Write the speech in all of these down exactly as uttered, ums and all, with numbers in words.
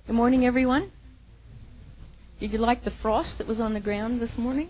Good morning, everyone. Did you like the frost that was on the ground this morning?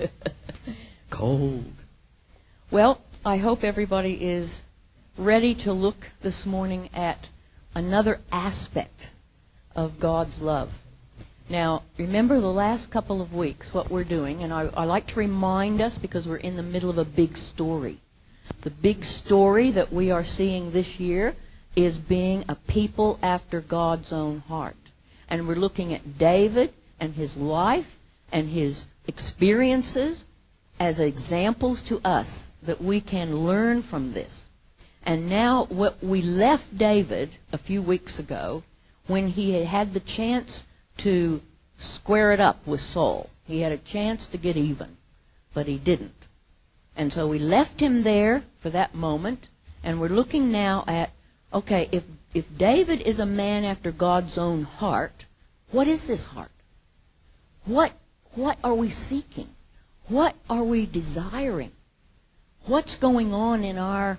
Cold. Well, I hope everybody is ready to look this morning at another aspect of God's love. Now, remember the last couple of weeks what we're doing, and I, I like to remind us because we're in the middle of a big story. The big story that we are seeing this year is being a people after God's own heart. And we're looking at David and his life and his experiences as examples to us that we can learn from this. And now what we left David a few weeks ago when he had had the chance to square it up with Saul. He had a chance to get even, but he didn't. And so we left him there for that moment, and we're looking now at, okay, if, if David is a man after God's own heart, what is this heart? What, what are we seeking? What are we desiring? What's going on in our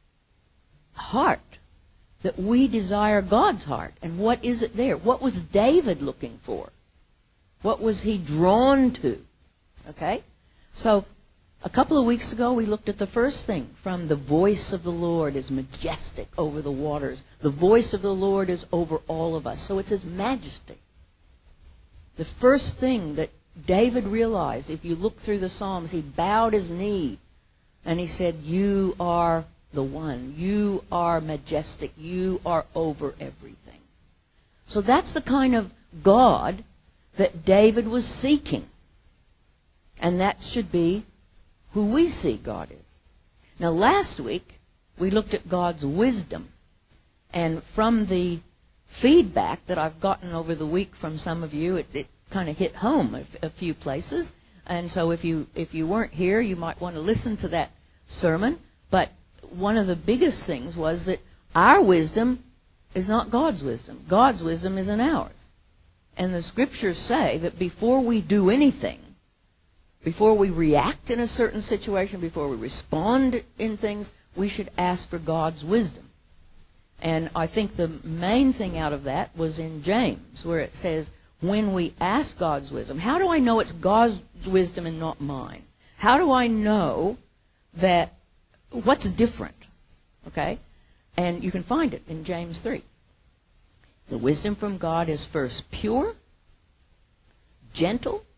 heart that we desire God's heart? And what is it there? What was David looking for? What was he drawn to? Okay? So, a couple of weeks ago, we looked at the first thing from the voice of the Lord is majestic over the waters. The voice of the Lord is over all of us. So it's His majesty. The first thing that David realized, if you look through the Psalms, he bowed his knee and he said, "You are the one. You are majestic. You are over everything." So that's the kind of God that David was seeking. And that should be who we see God is. Now, last week, we looked at God's wisdom. And from the feedback that I've gotten over the week from some of you, it, it kind of hit home a, a few places. And so if you, if you weren't here, you might want to listen to that sermon. But one of the biggest things was that our wisdom is not God's wisdom. God's wisdom isn't ours. And the Scriptures say that before we do anything, before we react in a certain situation, before we respond in things, we should ask for God's wisdom. And I think the main thing out of that was in James, where it says, when we ask God's wisdom, how do I know it's God's wisdom and not mine? How do I know that what's different? Okay? And you can find it in James three. The wisdom from God is first pure, gentle,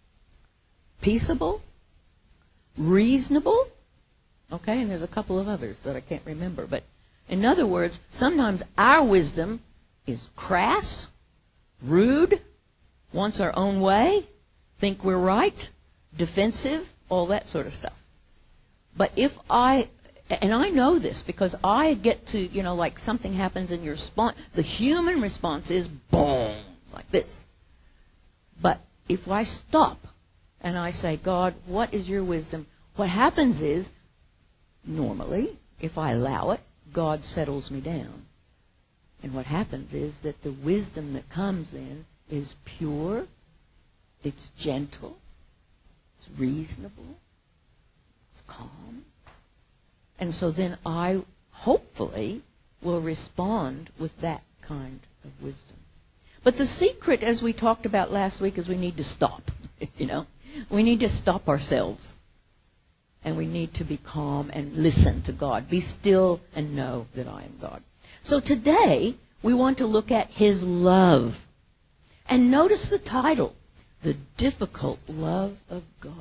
peaceable, reasonable, okay, and there's a couple of others that I can't remember. But in other words, sometimes our wisdom is crass, rude, wants our own way, think we're right, defensive, all that sort of stuff. But if I, and I know this because I get to, you know, like something happens in your response, the human response is boom, like this. But if I stop and I say, God, what is your wisdom? What happens is, normally, if I allow it, God settles me down. And what happens is that the wisdom that comes then is pure, it's gentle, it's reasonable, it's calm. And so then I, hopefully, will respond with that kind of wisdom. But the secret, as we talked about last week, is we need to stop, you know. We need to stop ourselves, and we need to be calm and listen to God. Be still and know that I am God. So today, we want to look at His love. And notice the title, The Difficult Love of God.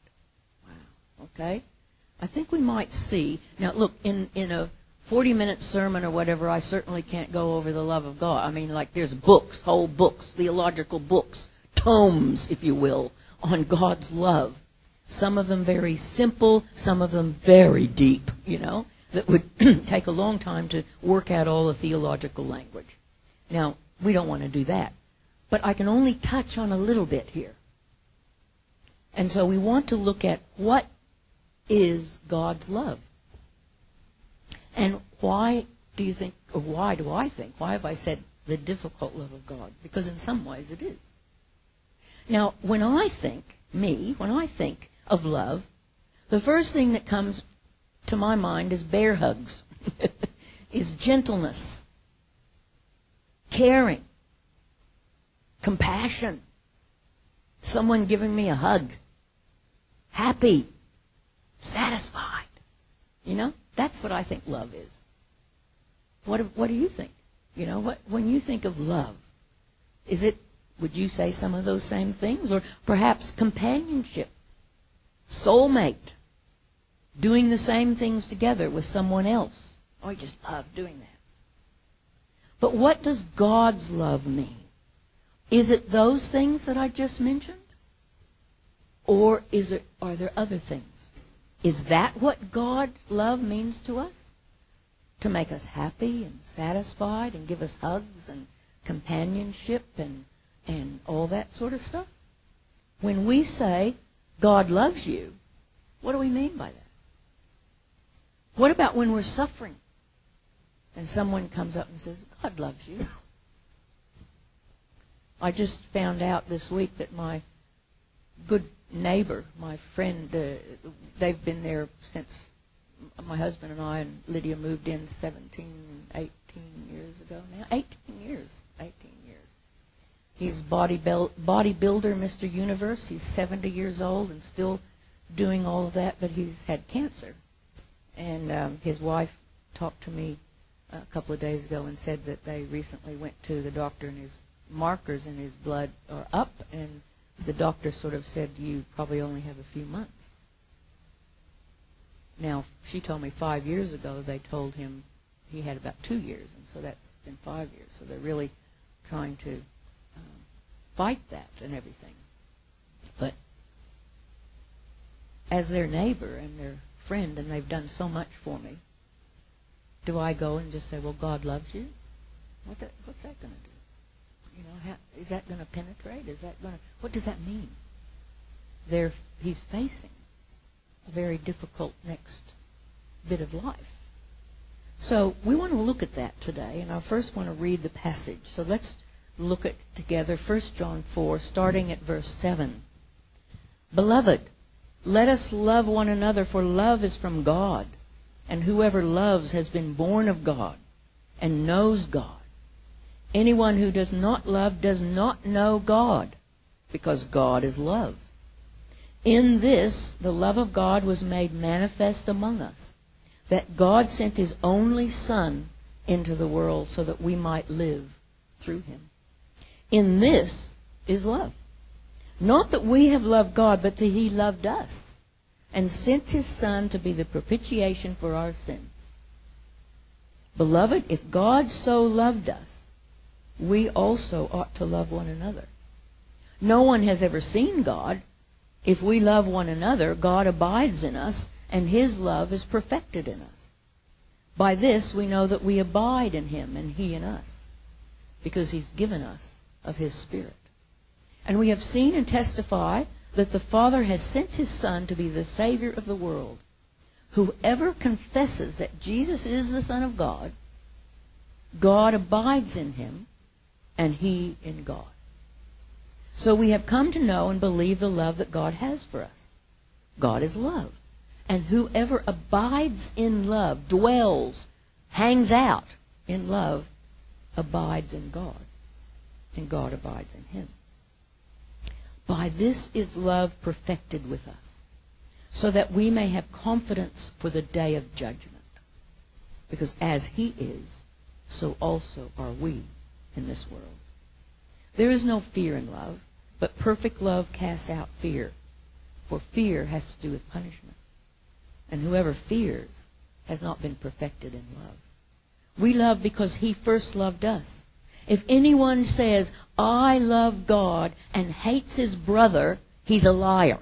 Wow, okay? I think we might see, now look, in, in a forty-minute sermon or whatever, I certainly can't go over the love of God. I mean, like there's books, whole books, theological books, tomes, if you will, on God's love. Some of them very simple, some of them very deep, you know, that would take a long time to work out all the theological language. Now, we don't want to do that. But I can only touch on a little bit here. And so we want to look at what is God's love. And why do you think, or why do I think, why have I said the difficult love of God? Because in some ways it is. Now, when I think, me, when I think of love, the first thing that comes to my mind is bear hugs, is gentleness, caring, compassion, someone giving me a hug, happy, satisfied. You know, that's what I think love is. What what do you think? You know, what when you think of love, is it, would you say some of those same things? Or perhaps companionship, soulmate, doing the same things together with someone else. Oh, I just love doing that. But what does God's love mean? Is it those things that I just mentioned? Or is it, are there other things? Is that what God's love means to us? To make us happy and satisfied and give us hugs and companionship and, and all that sort of stuff? When we say God loves you, what do we mean by that? What about when we're suffering and someone comes up and says, God loves you? I just found out this week that my good neighbor, my friend, uh, they've been there since my husband and I and Lydia moved in seventeen, eighteen years ago now. eighteen years. eighteen years. He's body build, bodybuilder, Mister Universe. He's seventy years old and still doing all of that, but he's had cancer. And um, his wife talked to me a couple of days ago and said that they recently went to the doctor and his markers in his blood are up, and the doctor sort of said, you probably only have a few months. Now, she told me five years ago they told him he had about two years, and so that's been five years. So they're really trying to um, fight that and everything. But as their neighbor and their friend, and they've done so much for me, do I go and just say, well, God loves you? What that, what's that going to do? You know, how, is that going to penetrate? Is that going to, what does that mean? There, he's facing a very difficult next bit of life. So we want to look at that today, and I first want to read the passage. So let's look at together First John four, starting at verse seven. Beloved, let us love one another, for love is from God, and whoever loves has been born of God and knows God. Anyone who does not love does not know God, because God is love. In this, the love of God was made manifest among us, that God sent his only Son into the world so that we might live through him. In this is love. Not that we have loved God, but that he loved us and sent his Son to be the propitiation for our sins. Beloved, if God so loved us, we also ought to love one another. No one has ever seen God. If we love one another, God abides in us, and his love is perfected in us. By this we know that we abide in him, and he in us, because he's given us of his Spirit. And we have seen and testify that the Father has sent his Son to be the Savior of the world. Whoever confesses that Jesus is the Son of God, God abides in him, and he in God. So we have come to know and believe the love that God has for us. God is love. And whoever abides in love, dwells, hangs out in love, abides in God, and God abides in him. By this is love perfected with us, so that we may have confidence for the day of judgment. Because as he is, so also are we in this world. There is no fear in love, but perfect love casts out fear, for fear has to do with punishment. And whoever fears has not been perfected in love. We love because he first loved us. If anyone says, I love God, and hates his brother, he's a liar.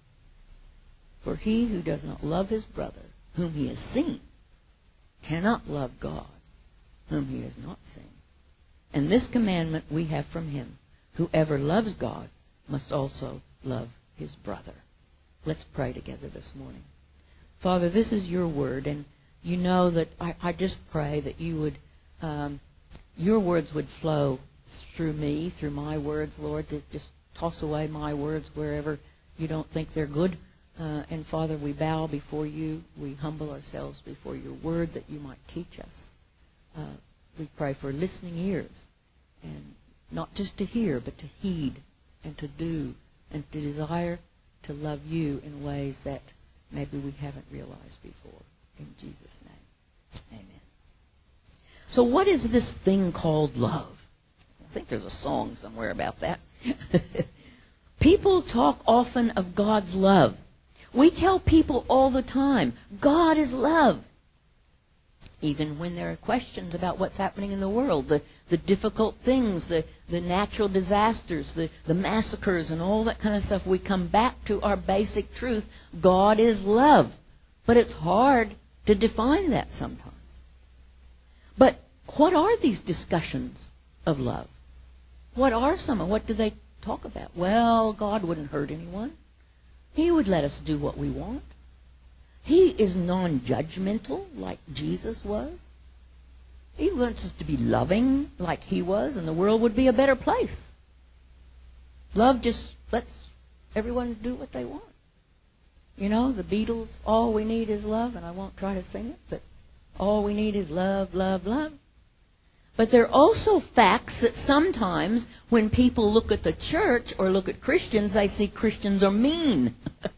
For he who does not love his brother, whom he has seen, cannot love God, whom he has not seen. And this commandment we have from him: whoever loves God must also love his brother. Let's pray together this morning. Father, this is your word, and you know that I, I just pray that you would, um, your words would flow through me, through my words, Lord, to just toss away my words wherever you don't think they're good. Uh, and Father, we bow before you. We humble ourselves before your word that you might teach us. Uh, we pray for listening ears, and not just to hear, but to heed and to do and to desire to love you in ways that maybe we haven't realized before. In Jesus' name, amen. So what is this thing called love? I think there's a song somewhere about that. People talk often of God's love. We tell people all the time, God is love. Even when there are questions about what's happening in the world, the, the difficult things, the, the natural disasters, the, the massacres and all that kind of stuff, we come back to our basic truth, God is love. But it's hard to define that sometimes. But what are these discussions of love? What are some, and what do they talk about? Well, God wouldn't hurt anyone. He would let us do what we want. He is non-judgmental like Jesus was. He wants us to be loving like he was, and the world would be a better place. Love just lets everyone do what they want. You know, the Beatles, all we need is love, and I won't try to sing it, but all we need is love, love, love. But there are also facts that sometimes when people look at the church or look at Christians, they see Christians are mean.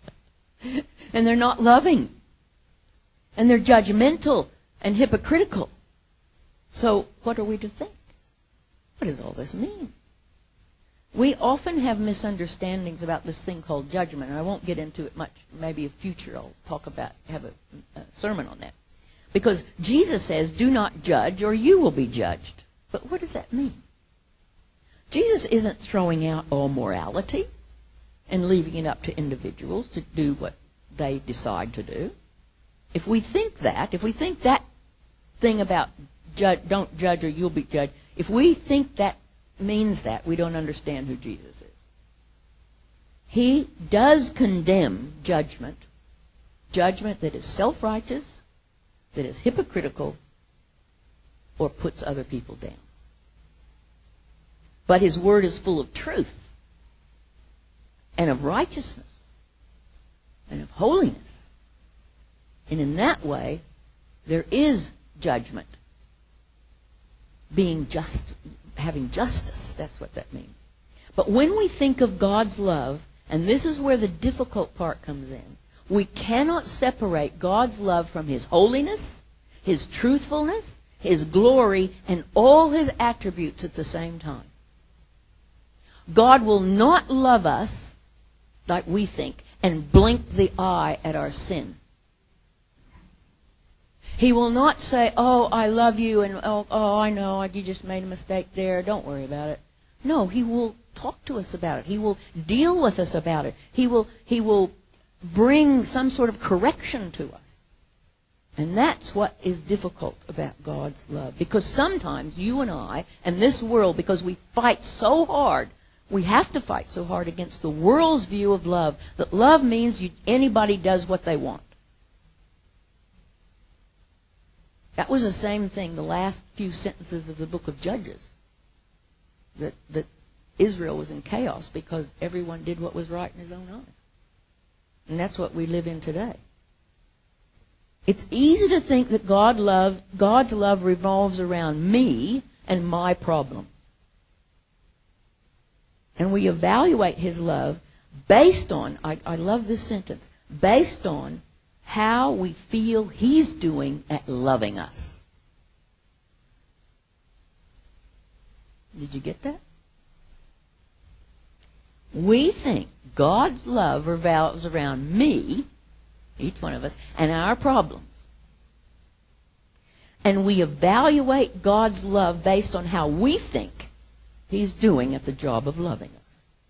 And they're not loving. And they're judgmental and hypocritical. So what are we to think? What does all this mean? We often have misunderstandings about this thing called judgment. And I won't get into it much. Maybe in future I'll talk about, have a, a sermon on that. Because Jesus says, do not judge or you will be judged. But what does that mean? Jesus isn't throwing out all morality and leaving it up to individuals to do what they decide to do. If we think that, if we think that thing about judge, don't judge or you'll be judged, if we think that means that, we don't understand who Jesus is. He does condemn judgment, judgment that is self-righteous, that is hypocritical, or puts other people down. But his word is full of truth, and of righteousness, and of holiness. And in that way, there is judgment. Being just, having justice, that's what that means. But when we think of God's love, and this is where the difficult part comes in, we cannot separate God's love from his holiness, his truthfulness, his glory, and all his attributes at the same time. God will not love us like we think and blink the eye at our sin. He will not say, oh, I love you, and oh, oh, I know, you just made a mistake there, don't worry about it. No, he will talk to us about it. He will deal with us about it. He will, he will bring some sort of correction to us. And that's what is difficult about God's love. Because sometimes you and I, and this world, because we fight so hard, we have to fight so hard against the world's view of love, that love means you, anybody does what they want. That was the same thing, the last few sentences of the book of Judges. That, that Israel was in chaos because everyone did what was right in his own eyes. And that's what we live in today. It's easy to think that God love, God's love revolves around me and my problem. And we evaluate his love based on, I, I love this sentence, based on how we feel he's doing at loving us. Did you get that? We think God's love revolves around me, each one of us, and our problems. And we evaluate God's love based on how we think he's doing at the job of loving us.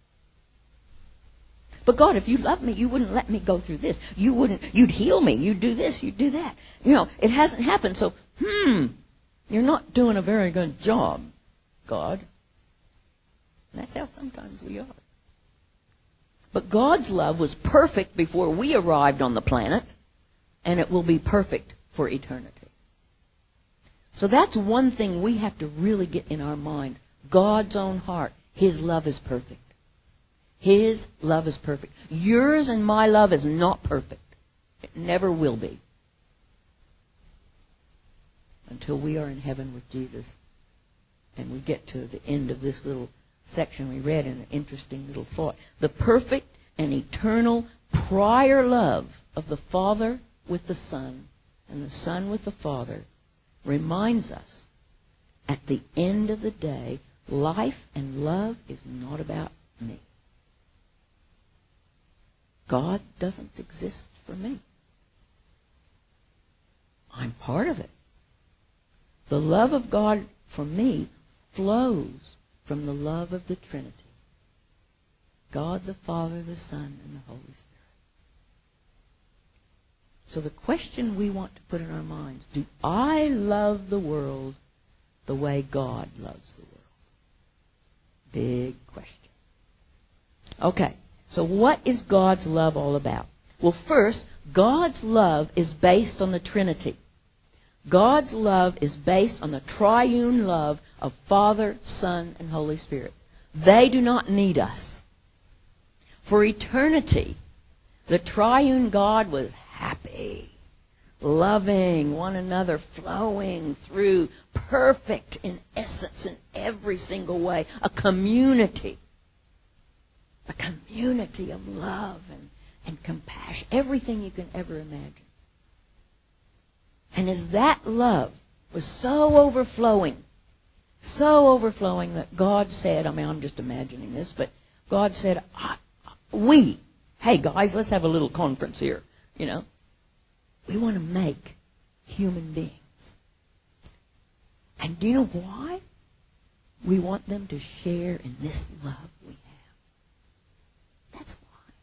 But God, if you loved me, you wouldn't let me go through this. You wouldn't, you'd heal me. You'd do this, you'd do that. You know, it hasn't happened, so, hmm, you're not doing a very good job, God. And that's how sometimes we are. But God's love was perfect before we arrived on the planet, and it will be perfect for eternity. So that's one thing we have to really get in our mind. God's own heart. His love is perfect. His love is perfect. Yours and my love is not perfect. It never will be. Until we are in heaven with Jesus and we get to the end of this little section we read in an interesting little thought. The perfect and eternal prior love of the Father with the Son and the Son with the Father reminds us at the end of the day, life and love is not about me. God doesn't exist for me. I'm part of it. The love of God for me flows from the love of the Trinity. God the Father, the Son, and the Holy Spirit. So the question we want to put in our minds, do I love the world the way God loves the world? Big question. Okay, so what is God's love all about? Well, first, God's love is based on the Trinity. God's love is based on the triune love of Father, Son, and Holy Spirit. They do not need us. For eternity, the triune God was happy, loving one another, flowing through, perfect in essence in every single way. A community. A community of love and, and compassion. Everything you can ever imagine. And as that love was so overflowing, so overflowing that God said, I mean, I'm just imagining this, but God said, I, we, hey guys, let's have a little conference here, you know. We want to make human beings. And do you know why? We want them to share in this love we have. That's why.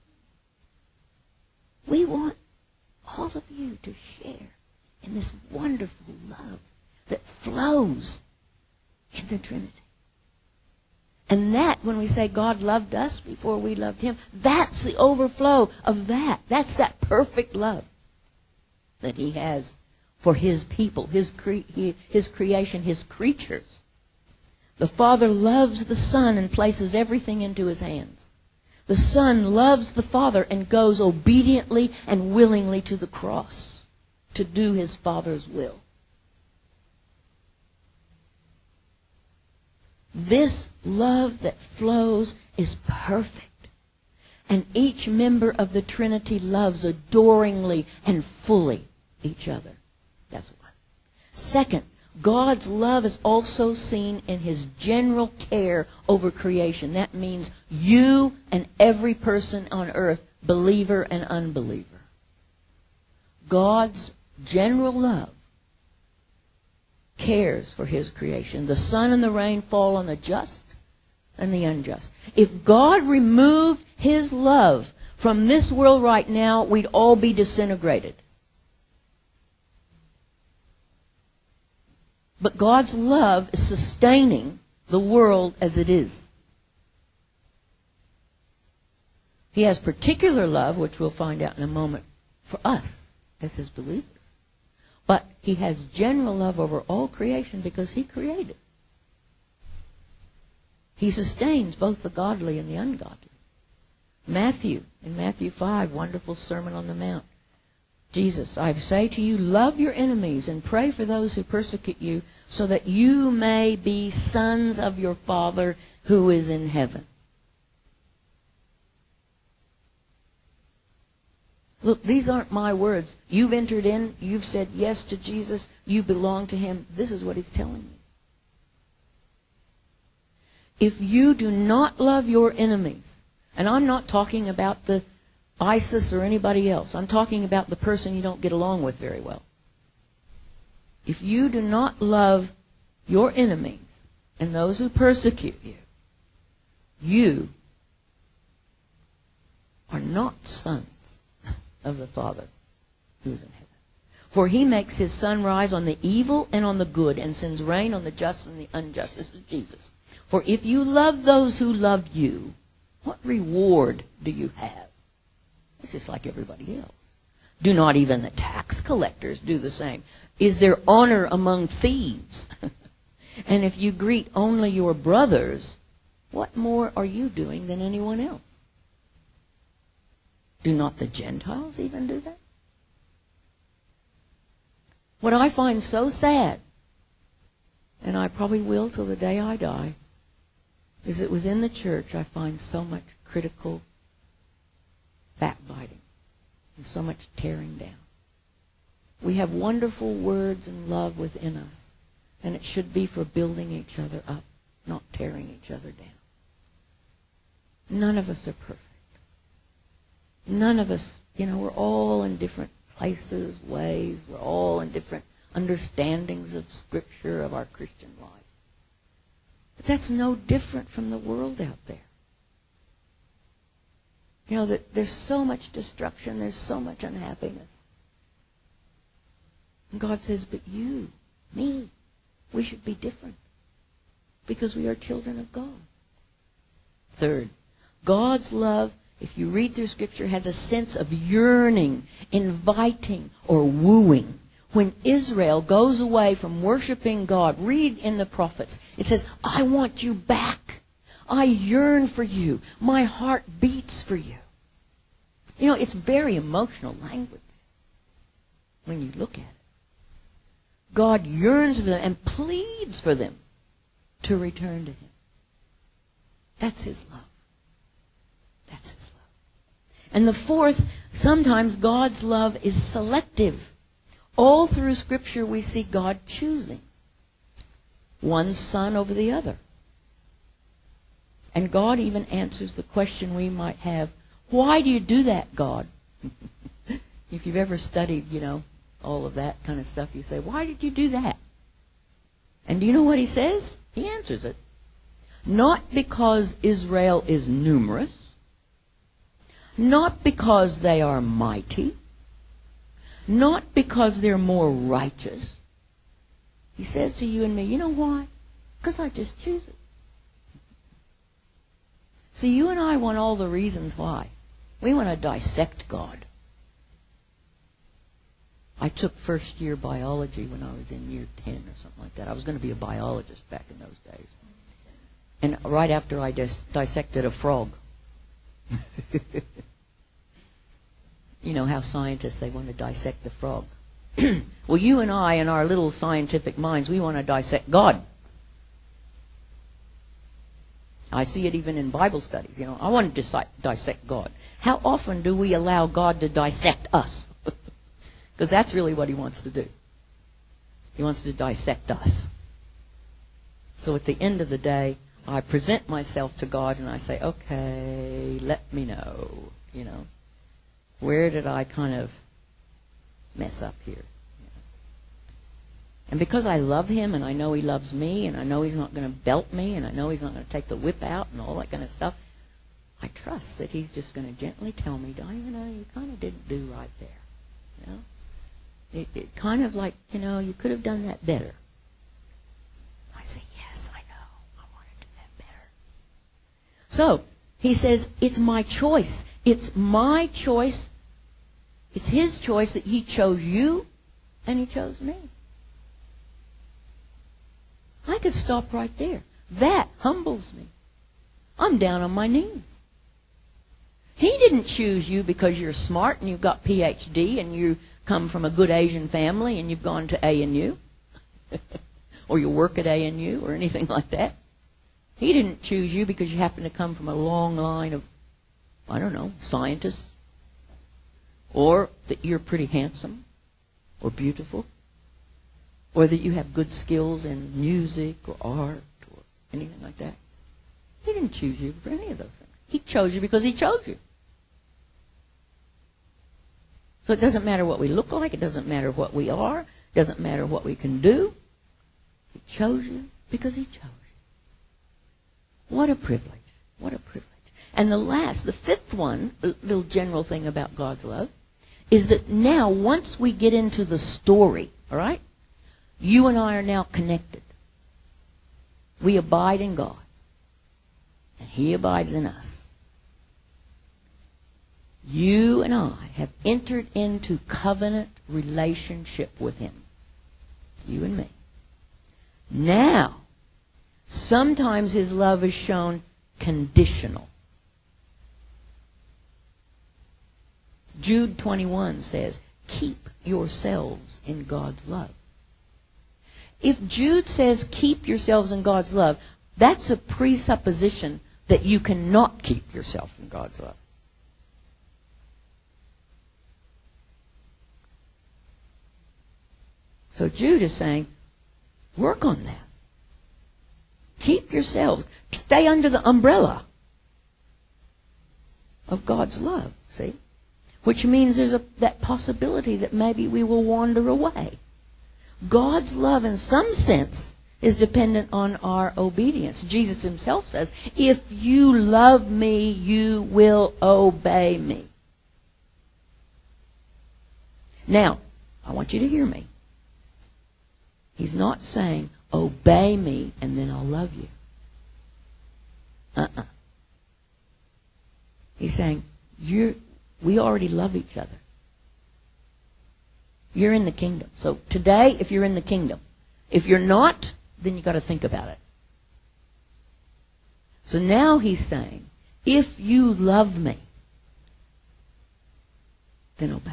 We want all of you to share in this wonderful love that flows in the Trinity. And that, when we say God loved us before we loved Him, that's the overflow of that. That's that perfect love that He has for His people, His, cre- his creation, His creatures. The Father loves the Son and places everything into His hands. The Son loves the Father and goes obediently and willingly to the cross to do His Father's will. This love that flows is perfect. And each member of the Trinity loves adoringly and fully each other. That's one. Second, God's love is also seen in His general care over creation. That means you and every person on earth, believer and unbeliever. God's general love cares for His creation. The sun and the rain fall on the just and the unjust. If God removed His love from this world right now, we'd all be disintegrated. But God's love is sustaining the world as it is. He has particular love, which we'll find out in a moment, for us as His believers. But He has general love over all creation because He created. He sustains both the godly and the ungodly. Matthew, in Matthew five, wonderful Sermon on the Mount. Jesus, I say to you, love your enemies and pray for those who persecute you, so that you may be sons of your Father who is in heaven. Look, these aren't my words. You've entered in, you've said yes to Jesus, you belong to Him. This is what He's telling you. If you do not love your enemies, and I'm not talking about the ISIS or anybody else. I'm talking about the person you don't get along with very well. If you do not love your enemies and those who persecute you, you are not sons of the Father who is in heaven. For He makes His sun rise on the evil and on the good, and sends rain on the just and the unjust. This is Jesus. For if you love those who love you, what reward do you have? It's just like everybody else. Do not even the tax collectors do the same? Is there honor among thieves? And if you greet only your brothers, what more are you doing than anyone else? Do not the Gentiles even do that? What I find so sad, and I probably will till the day I die, is that within the church I find so much critical backbiting and so much tearing down. We have wonderful words and love within us, and it should be for building each other up, not tearing each other down. None of us are perfect. None of us, you know, we're all in different places, ways. We're all in different understandings of Scripture, of our Christian life. But that's no different from the world out there. You know, that there's so much destruction, there's so much unhappiness. And God says, but you, me, we should be different because we are children of God. Third, God's love, if you read through Scripture, has a sense of yearning, inviting, or wooing. When Israel goes away from worshiping God, read in the prophets, it says, I want you back. I yearn for you. My heart beats for you. You know, it's very emotional language when you look at it. God yearns for them and pleads for them to return to Him. That's His love. That's His love. And the fourth, sometimes God's love is selective. All through Scripture we see God choosing one son over the other. And God even answers the question we might have, why do you do that, God? If you've ever studied, you know, all of that kind of stuff, you say, why did you do that? And do you know what He says? He answers it. Not because Israel is numerous, not because they are mighty, not because they're more righteous. He says to you and me, you know why? Because I just choose it. See, you and I want all the reasons why. We want to dissect God. I took first year biology when I was in year ten or something like that. I was going to be a biologist back in those days. And right after I dis- dissected a frog. You know how scientists, they want to dissect the frog. Well, you and I, in our little scientific minds, we want to dissect God. I see it even in Bible studies. You know, I want to dis- dissect God. How often do we allow God to dissect us? Because that's really what He wants to do. He wants to dissect us. So at the end of the day, I present myself to God and I say, okay, let me know, you know, where did I kind of mess up here? And because I love Him and I know He loves me and I know He's not going to belt me and I know He's not going to take the whip out and all that kind of stuff, I trust that He's just going to gently tell me, Diana, you kind of didn't do right there. You know? It, it kind of like, you know, you could have done that better. I say, yes, I know. I want to do that better. So, He says, it's my choice. It's my choice. It's His choice that He chose you and He chose me. I could stop right there. That humbles me. I'm down on my knees. He didn't choose you because you're smart and you've got P H D and you come from a good Asian family and you've gone to A N U or you work at A N U or anything like that. He didn't choose you because you happen to come from a long line of, I don't know, scientists, or that you're pretty handsome or beautiful, or that you have good skills in music or art or anything like that. He didn't choose you for any of those things. He chose you because He chose you. So it doesn't matter what we look like. It doesn't matter what we are. It doesn't matter what we can do. He chose you because He chose you. What a privilege. What a privilege. And the last, the fifth one, the little general thing about God's love, is that now once we get into the story, all right, you and I are now connected. We abide in God. And He abides in us. You and I have entered into covenant relationship with Him. You and me. Now, sometimes His love is shown conditional. Jude twenty-one says, keep yourselves in God's love. If Jude says keep yourselves in God's love, That's a presupposition that you cannot keep yourself from God's love. So Jude is saying, work on that. Keep yourselves. Stay under the umbrella of God's love, see? Which means there's a, that possibility that maybe we will wander away. God's love, in some sense, is dependent on our obedience. Jesus himself says, if you love me, you will obey me. Now, I want you to hear me. He's not saying, obey me and then I'll love you. Uh-uh. He's saying, you're, we already love each other. You're in the kingdom. So today, if you're in the kingdom, if you're not, then you've got to think about it. So now he's saying, if you love me, then obey me.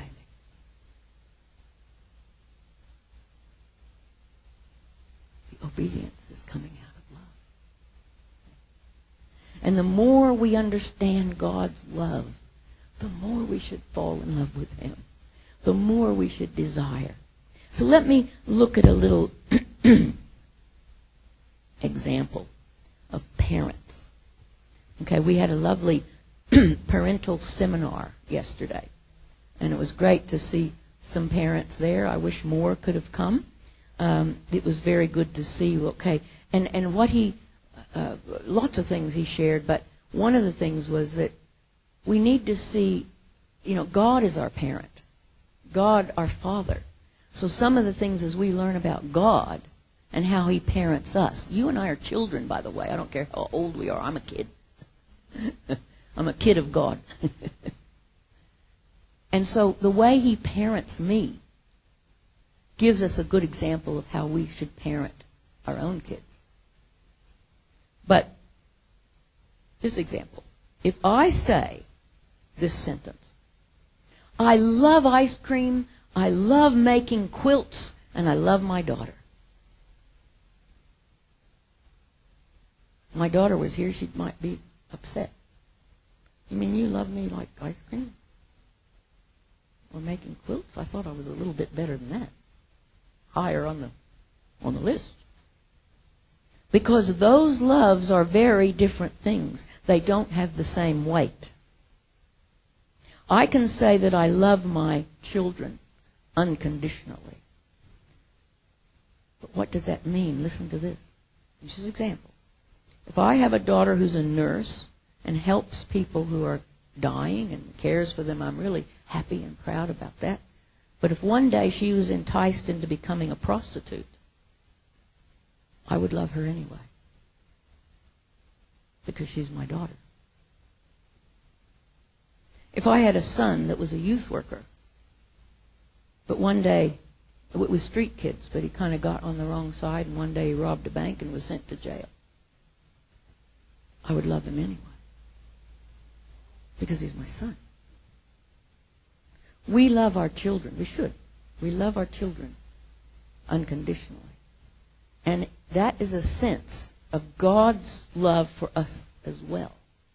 The obedience is coming out of love. And the more we understand God's love, the more we should fall in love with him. The more we should desire. So let me look at a little example of parents. Okay, we had a lovely parental seminar yesterday. And it was great to see some parents there. I wish more could have come. Um, it was very good to see, okay. And, and what he, uh, lots of things he shared, but one of the things was that we need to see, you know, God is our parent. God, our Father. So some of the things as we learn about God and how he parents us. You and I are children, by the way. I don't care how old we are. I'm a kid. I'm a kid of God. And so the way he parents me gives us a good example of how we should parent our own kids. But this example. If I say this sentence, I love ice cream, I love making quilts, and I love my daughter. My daughter was here, she might be upset. You mean you love me like ice cream? Or making quilts? I thought I was a little bit better than that. Higher on the on the list. Because those loves are very different things. They don't have the same weight. I can say that I love my children unconditionally. But what does that mean? Listen to this. This is an example. If I have a daughter who's a nurse and helps people who are dying and cares for them, I'm really happy and proud about that. But if one day she was enticed into becoming a prostitute, I would love her anyway. Because she's my daughter. If I had a son that was a youth worker, but one day, it was street kids, but he kind of got on the wrong side, and one day he robbed a bank and was sent to jail, I would love him anyway. Because he's my son. We love our children. We should. We love our children unconditionally. And that is a sense of God's love for us as well.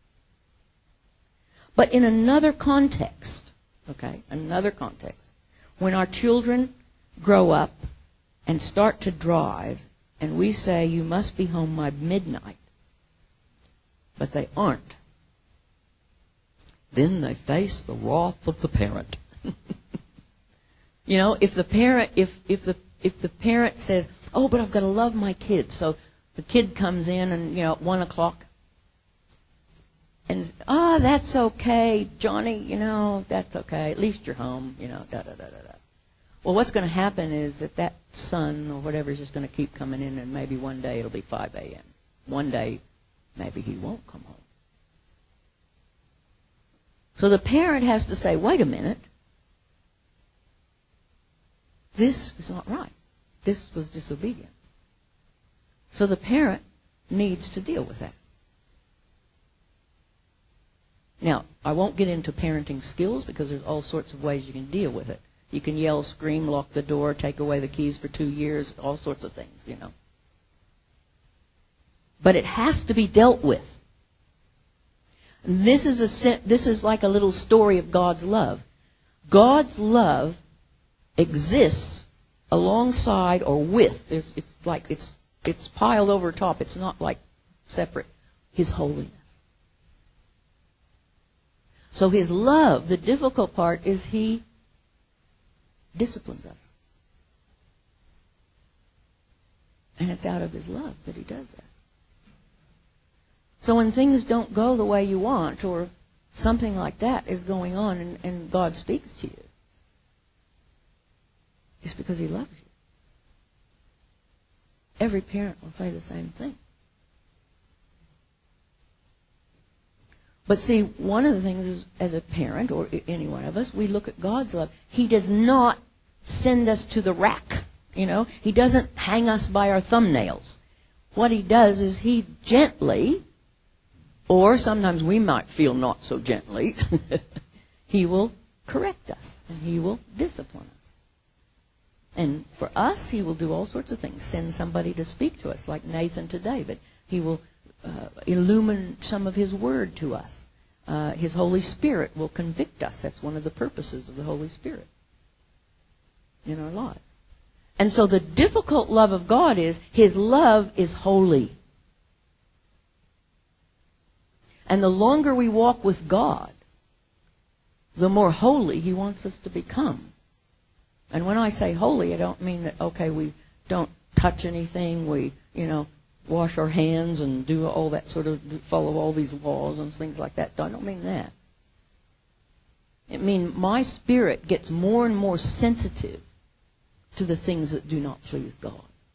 But in another context, okay, another context, when our children grow up and start to drive, and we say, you must be home by midnight, but they aren't, then they face the wrath of the parent. You know, if the parent, if, if the if the parent says, oh, but I've got to love my kid, so the kid comes in and, you know, at one o'clock, and, ah, oh, that's okay, Johnny, you know, that's okay. At least you're home, you know, da-da-da-da-da. Well, what's going to happen is that that son or whatever is just going to keep coming in, and maybe one day it'll be five a.m. One day, maybe he won't come home. So the parent has to say, wait a minute. This is not right. This was disobedience. So the parent needs to deal with that. Now, I won't get into parenting skills because there's all sorts of ways you can deal with it. You can yell, scream, lock the door, take away the keys for two years, all sorts of things, you know. but it has to be dealt with. This is a this is like a little story of God's love. God's love exists alongside or with. There's, it's like it's it's piled over top. It's not like separate. His holiness. So His love, the difficult part is He disciplines us. And it's out of His love that He does that. So when things don't go the way you want, or something like that is going on, and, and God speaks to you, it's because He loves you. Every parent will say the same thing. But see, one of the things is, as a parent, or any one of us, we look at God's love. He does not send us to the rack, you know. He doesn't hang us by our thumbnails. What He does is He gently, or sometimes we might feel not so gently, He will correct us, and He will discipline us. And for us, He will do all sorts of things. Send somebody to speak to us, like Nathan to David. He will uh, illumine some of His Word to us. Uh, His Holy Spirit will convict us. That's one of the purposes of the Holy Spirit in our lives. And so the difficult love of God is, His love is holy. And the longer we walk with God, the more holy He wants us to become. And when I say holy, I don't mean that, okay, we don't touch anything, we, you know, wash our hands and do all that sort of, follow all these laws and things like that. I don't mean that. It means my spirit gets more and more sensitive to the things that do not please God.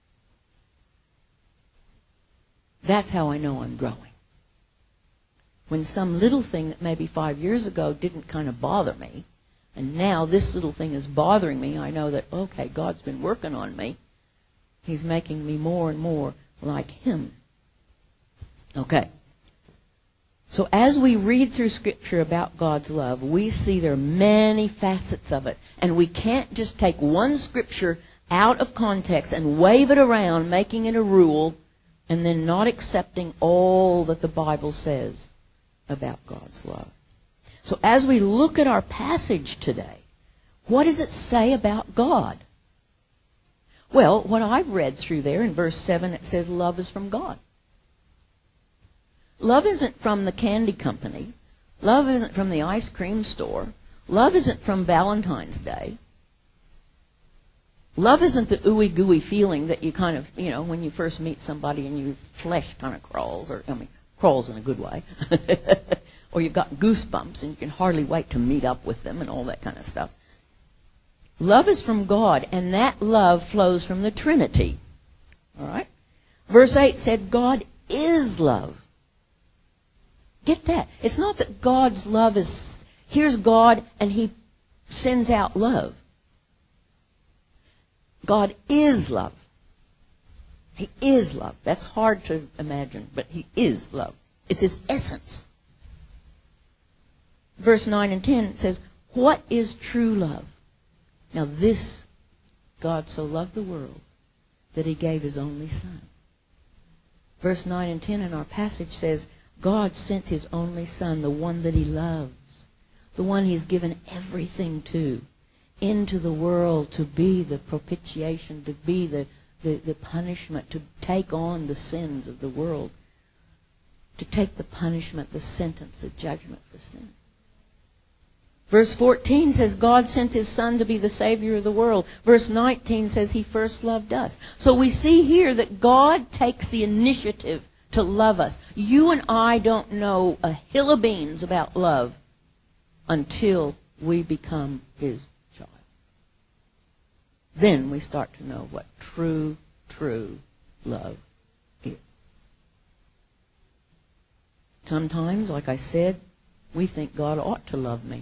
That's how I know I'm growing. When some little thing that maybe five years ago didn't kind of bother me, and now this little thing is bothering me, I know that, okay, God's been working on me. He's making me more and more like Him. Okay. So as we read through Scripture about God's love, we see there are many facets of it. And we can't just take one Scripture out of context and wave it around, making it a rule, and then not accepting all that the Bible says about God's love. So as we look at our passage today, what does it say about God? Well, what I've read through there in verse seven, it says love is from God. Love isn't from the candy company. Love isn't from the ice cream store. Love isn't from Valentine's Day. Love isn't the ooey gooey feeling that you kind of, you know, when you first meet somebody and your flesh kind of crawls, or I mean, crawls in a good way. Or you've got goosebumps and you can hardly wait to meet up with them and all that kind of stuff. Love is from God, and that love flows from the Trinity. All right? Verse eight said God is love. Get that. It's not that God's love is, here's God and He sends out love. God is love. He is love. That's hard to imagine, but He is love. It's His essence. Verse nine and ten says, what is true love? Now this, God so loved the world that He gave His only Son. Verse nine and ten in our passage says, God sent His only Son, the one that He loves, the one He's given everything to, into the world to be the propitiation, to be the, the, the punishment, to take on the sins of the world, to take the punishment, the sentence, the judgment for sin. Verse fourteen says God sent His Son to be the Savior of the world. Verse nineteen says He first loved us. So we see here that God takes the initiative to love us. You and I don't know a hill of beans about love until we become His child. Then we start to know what true, true love is. Sometimes, like I said, we think God ought to love me.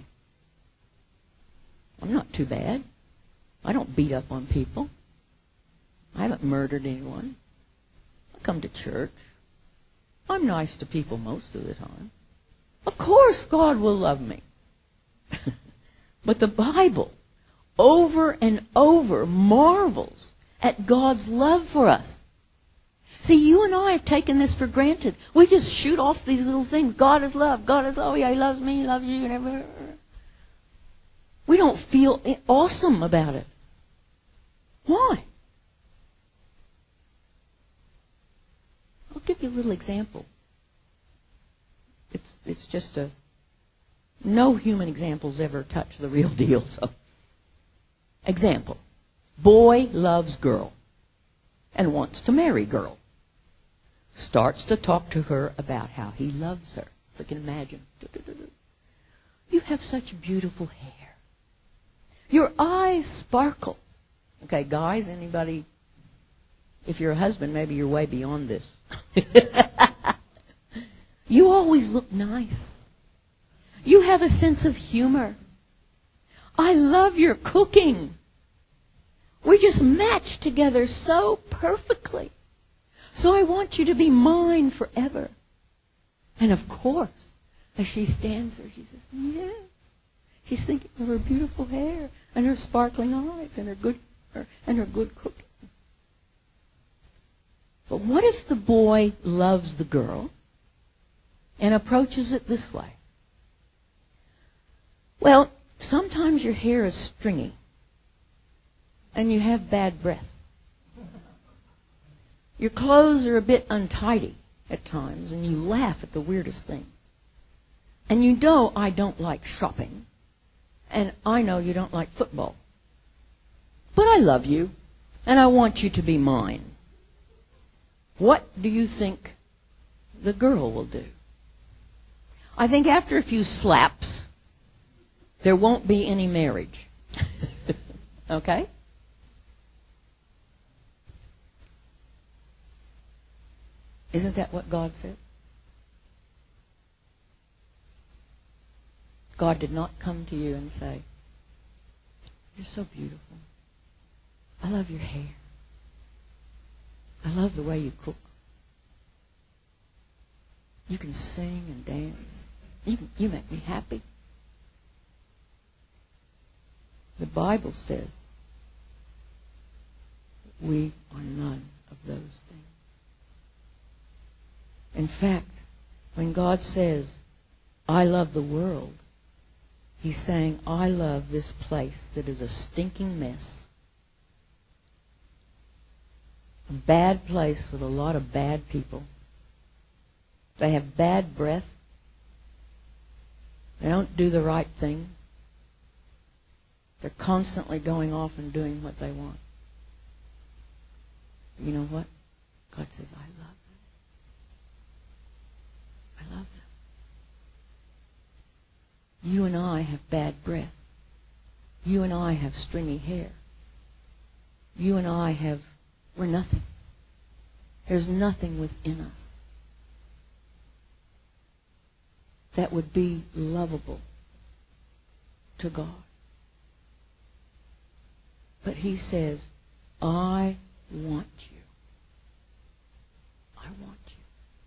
I'm not too bad. I don't beat up on people. I haven't murdered anyone. I come to church. I'm nice to people most of the time. Of course God will love me. But the Bible, over and over, marvels at God's love for us. See, you and I have taken this for granted. We just shoot off these little things. God is love. God is, oh yeah, He loves me, He loves you. And everything. We don't feel awesome about it. Why? I'll give you a little example. It's it's just a... No human examples ever touch the real deal. So, example. Boy loves girl and wants to marry girl. Starts to talk to her about how he loves her. So you can imagine. You have such beautiful hair. Your eyes sparkle. Okay, guys, anybody? If you're a husband, maybe you're way beyond this. You always look nice. You have a sense of humor. I love your cooking. We just match together so perfectly. So I want you to be mine forever. And of course, as she stands there, she says, yes. She's thinking of her beautiful hair and her sparkling eyes and her good her, and her good cooking. But what if the boy loves the girl and approaches it this way? Well, sometimes your hair is stringy and you have bad breath. Your clothes are a bit untidy at times, and you laugh at the weirdest things. And you know I don't like shopping, and I know you don't like football. But I love you, and I want you to be mine. What do you think the girl will do? I think after a few slaps, there won't be any marriage. Okay? Isn't that what God said? God did not come to you and say, you're so beautiful. I love your hair. I love the way you cook. You can sing and dance. You, can, you make me happy. The Bible says we are none of those things. In fact, when God says, I love the world, He's saying, I love this place that is a stinking mess. A bad place with a lot of bad people. They have bad breath. They don't do the right thing. They're constantly going off and doing what they want. You know what? God says, I love them. I love them. You and I have bad breath. You and I have stringy hair. You and I have, we're nothing. There's nothing within us that would be lovable to God. But He says, I want you. I want you.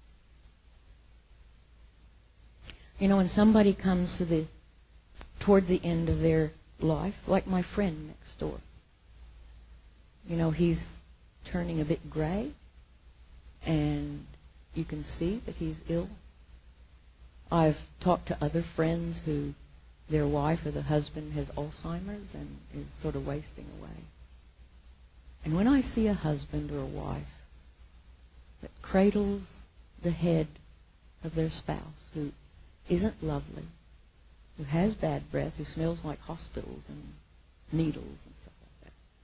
You know, when somebody comes to the toward the end of their life, like my friend next door, you know, he's turning a bit gray, and you can see that he's ill. I've talked to other friends who their wife or the husband has Alzheimer's and is sort of wasting away. And when I see a husband or a wife that cradles the head of their spouse who isn't lovely, who has bad breath, who smells like hospitals and needles and stuff like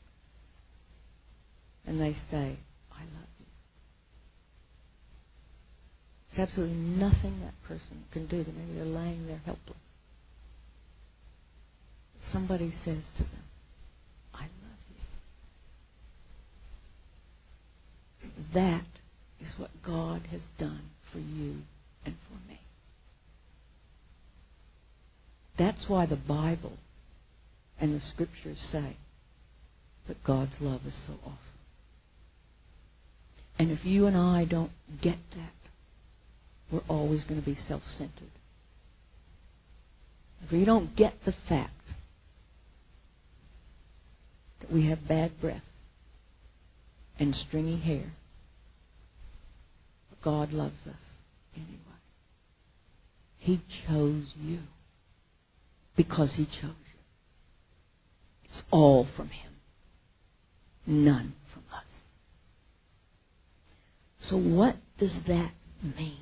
that, and they say, I love you. There's absolutely nothing that person can do. Maybe they're laying there helpless. Somebody says to them, I love you. That is what God has done for you and for me. That's why the Bible and the Scriptures say that God's love is so awesome. And if you and I don't get that, we're always going to be self-centered. If you don't get the fact that we have bad breath and stringy hair God loves us anyway. He chose you because he chose you. It's all from him, none from us. So what does that mean?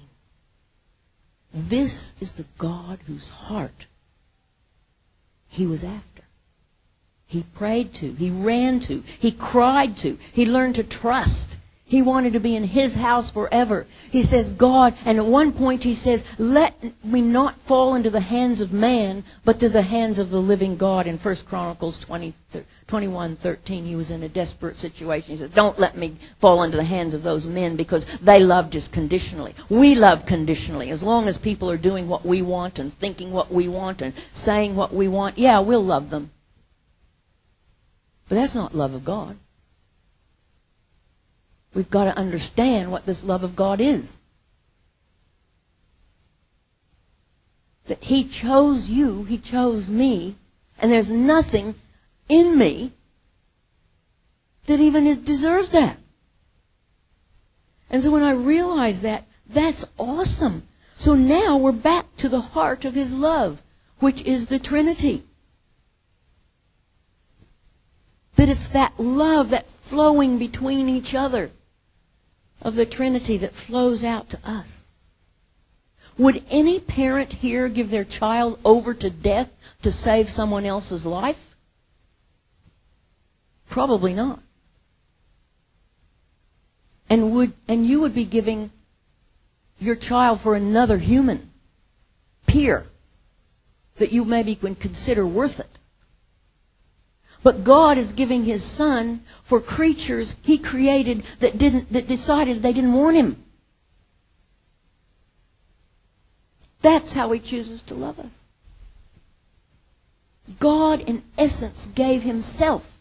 This is the God whose heart he was after. He prayed to, he ran to, he cried to, he learned to trust. He wanted to be in his house forever. He says, God, and at one point he says, let me not fall into the hands of man, but to the hands of the living God. In First Chronicles twenty, twenty-one thirteen, he was in a desperate situation. He says, don't let me fall into the hands of those men because they love just conditionally. We love conditionally. As long as people are doing what we want and thinking what we want and saying what we want, yeah, we'll love them. But that's not love of God. We've got to understand what this love of God is. That he chose you, he chose me, and there's nothing in me that even is, deserves that. And so when I realize that, that's awesome. So now we're back to the heart of his love, which is the Trinity. That it's that love, that flowing between each other of the Trinity that flows out to us. Would any parent here give their child over to death to save someone else's life? Probably not. And would and you would be giving your child for another human peer that you maybe would consider worth it. But God is giving his Son for creatures he created that didn't that decided they didn't want him. That's how he chooses to love us. God, in essence, gave himself.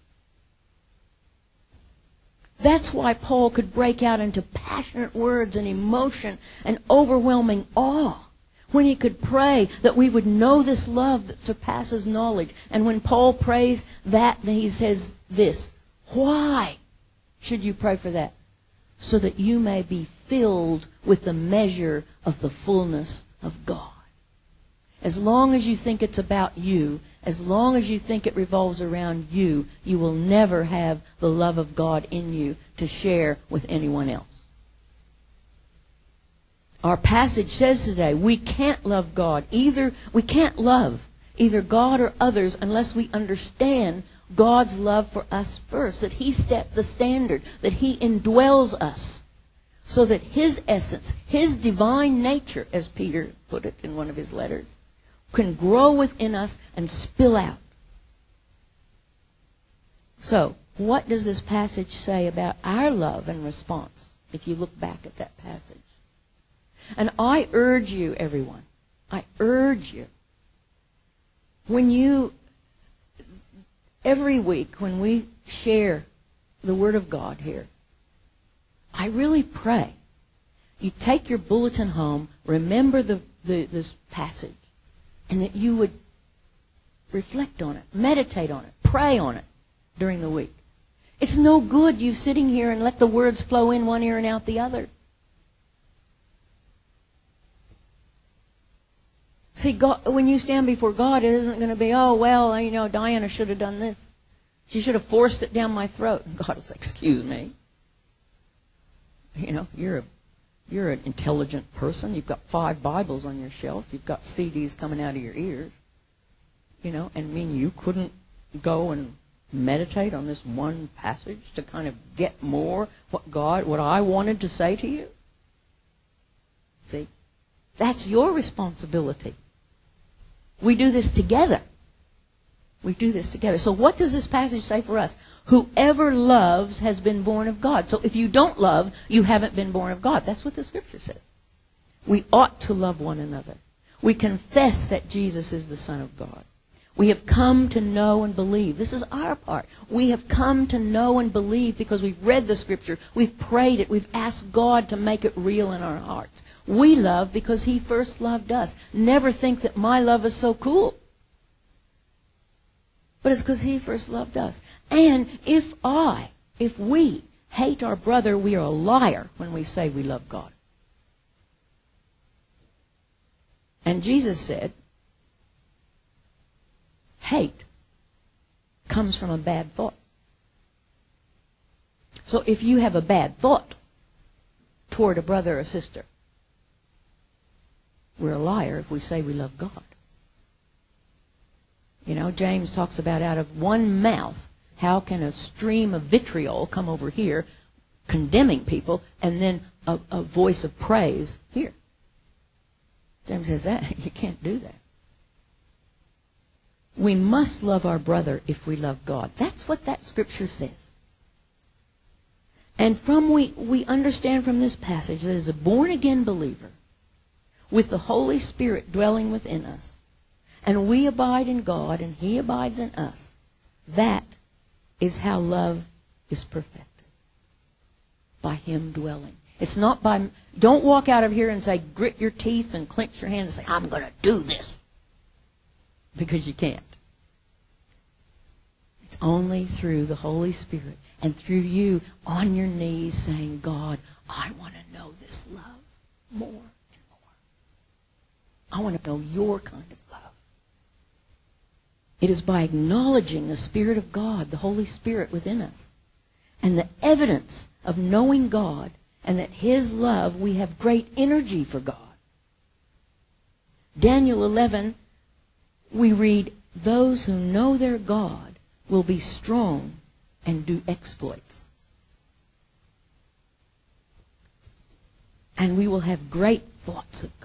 That's why Paul could break out into passionate words and emotion and overwhelming awe when he could pray that we would know this love that surpasses knowledge. And when Paul prays that, he says this, why should you pray for that? So that you may be filled with the measure of the fullness of God. As long as you think it's about you, as long as you think it revolves around you, you will never have the love of God in you to share with anyone else. Our passage says today, we can't love God. Either we can't love either God or others unless we understand God's love for us first, that he set the standard, that he indwells us, so that his essence, his divine nature, as Peter put it in one of his letters, can grow within us and spill out. So, what does this passage say about our love and response, if you look back at that passage? And I urge you, everyone, I urge you, when you, every week when we share the Word of God here, I really pray you take your bulletin home, remember the, the this passage, and that you would reflect on it, meditate on it, pray on it during the week. It's no good you sitting here and let the words flow in one ear and out the other. See, God, when you stand before God, it isn't going to be, oh, well, you know, Diana should have done this. She should have forced it down my throat. And God was like, excuse me. You know, you're a, you're an intelligent person. You've got five Bibles on your shelf. You've got C Ds coming out of your ears. You know, and I mean, you couldn't go and meditate on this one passage to kind of get more what God, what I wanted to say to you? See, that's your responsibility. We do this together. We do this together. So what does this passage say for us? Whoever loves has been born of God. So if you don't love, you haven't been born of God. That's what the Scripture says. We ought to love one another. We confess that Jesus is the Son of God. We have come to know and believe. This is our part. We have come to know and believe because we've read the Scripture. We've prayed it. We've asked God to make it real in our hearts. We love because he first loved us. Never think that my love is so cool. But it's because he first loved us. And if I, if we hate our brother, we are a liar when we say we love God. And Jesus said, hate comes from a bad thought. So if you have a bad thought toward a brother or sister, we're a liar if we say we love God. You know, James talks about out of one mouth, how can a stream of vitriol come over here condemning people and then a, a voice of praise here? James says that you can't do that. We must love our brother if we love God. That's what that scripture says. And from we, we understand from this passage that as a born-again believer, with the Holy Spirit dwelling within us, and we abide in God and He abides in us, that is how love is perfected. By Him dwelling. It's not by... Don't walk out of here and say, grit your teeth and clench your hands and say, I'm going to do this. Because you can't. It's only through the Holy Spirit and through you on your knees saying, God, I want to know this love more and more. I want to know your kind of love. It is by acknowledging the Spirit of God, the Holy Spirit within us, and the evidence of knowing God and that His love, we have great energy for God. Daniel eleven, we read, those who know their God will be strong and do exploits. And we will have great thoughts of God.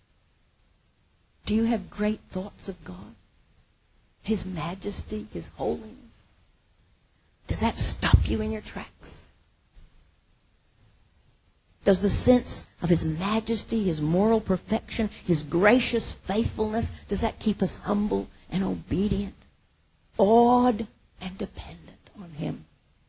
Do you have great thoughts of God? His majesty, His holiness. Does that stop you in your tracks? Does the sense of His majesty, His moral perfection, His gracious faithfulness, does that keep us humble and obedient, awed and dependent on Him?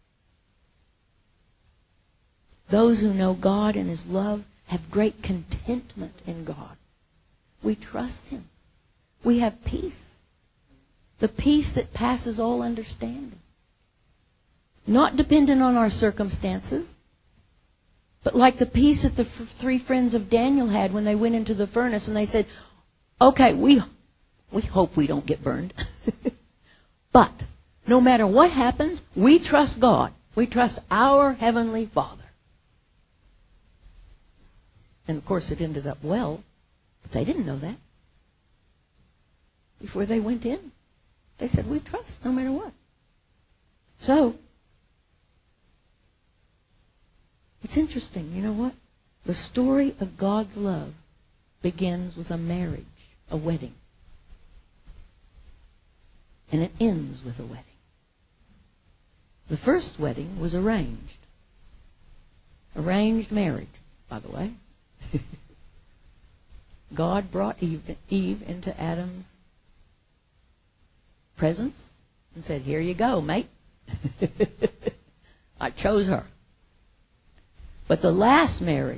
Those who know God and His love have great contentment in God. We trust Him. We have peace. The peace that passes all understanding. Not dependent on our circumstances, but like the peace that the f- three friends of Daniel had when they went into the furnace and they said, okay, we, we hope we don't get burned. But no matter what happens, we trust God. We trust our Heavenly Father. And of course it ended up well, but they didn't know that. Before they went in, they said, we trust no matter what. So, it's interesting, you know what? The story of God's love begins with a marriage, a wedding. And it ends with a wedding. The first wedding was arranged. Arranged marriage, by the way. God brought Eve, Eve into Adam's presence and said, here you go, mate. I chose her. But the last marriage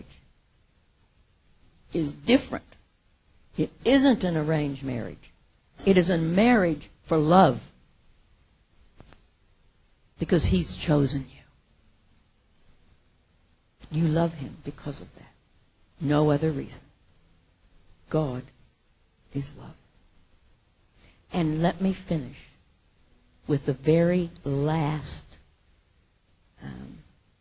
is different. It isn't an arranged marriage. It is a marriage for love. Because He's chosen you. You love Him because of that. No other reason. God is love. And let me finish with the very last um,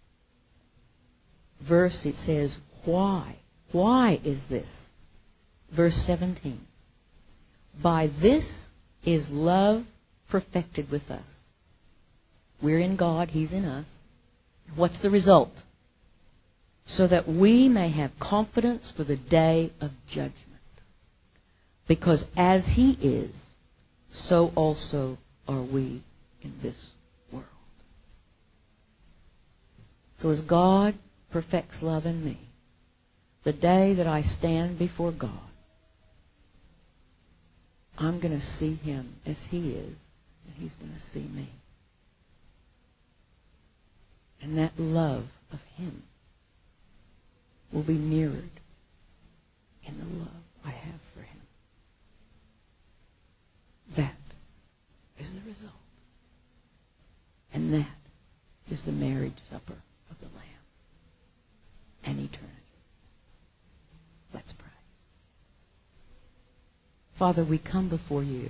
verse. It says, why? Why is this? Verse seventeen. By this is love perfected with us. We're in God, He's in us. What's the result? So that we may have confidence for the day of judgment. Because as He is, so also are we in this world. So as God perfects love in me, the day that I stand before God, I'm going to see Him as He is, and He's going to see me. And that love of Him will be mirrored in the love I have for Him. That is the result. And that is the marriage supper of the Lamb and eternity. Let's pray. Father, we come before you.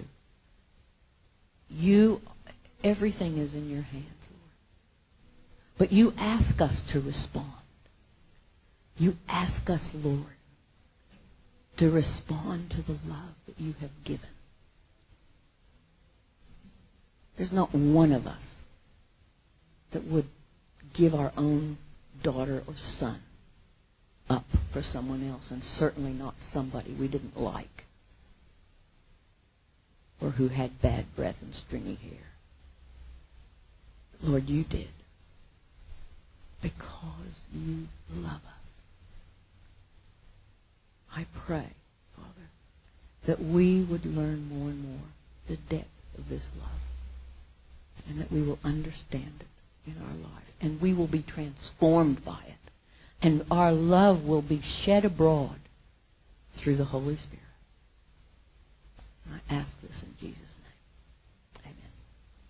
You, everything is in your hands, Lord. But you ask us to respond. You ask us, Lord, to respond to the love that you have given. There's not one of us that would give our own daughter or son up for someone else, and certainly not somebody we didn't like or who had bad breath and stringy hair. But Lord, you did, because you love us. I pray, Father, that we would learn more and more the depth of this love, and that we will understand it in our life, and we will be transformed by it, and our love will be shed abroad through the Holy Spirit. And I ask this in Jesus' name.